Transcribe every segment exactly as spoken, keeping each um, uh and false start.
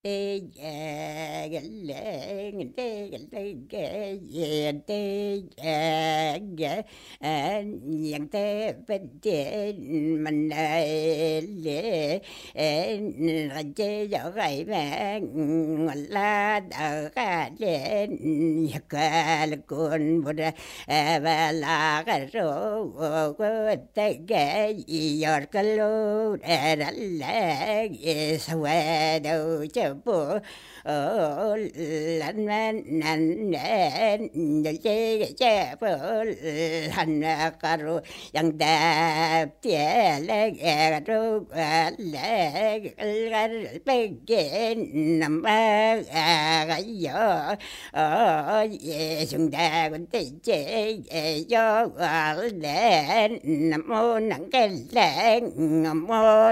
nhận thế bên trên mình lệ là chế gió gầy mà là đỡ cả lên cả là con bữa và là cái số của tay cái giọt cái lô để lại sao đâu chờ bố lần lần để chế chế bố lần caro yang da tie le ro le gar begin nam ga yo ye sung da con te che yo le nam mo nang ke le ngam mo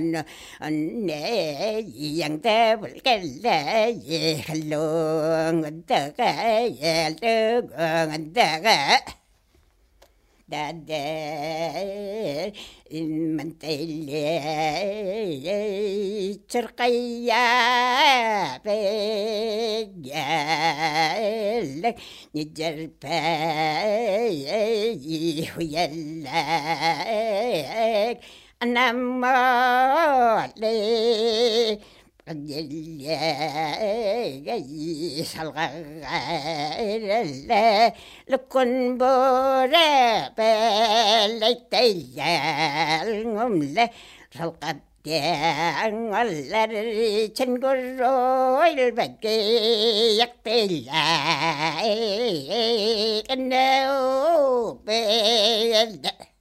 ne yang te bul ke le ye hello ngan ta ga ye le ngan ta ga da da من تلي شرقية بيجالك نجربي ويلاك أنا مالي جيس الغير لكن بورا بليتيال ngumle salqattiang allar chengurroil bakki yaktilla kanau be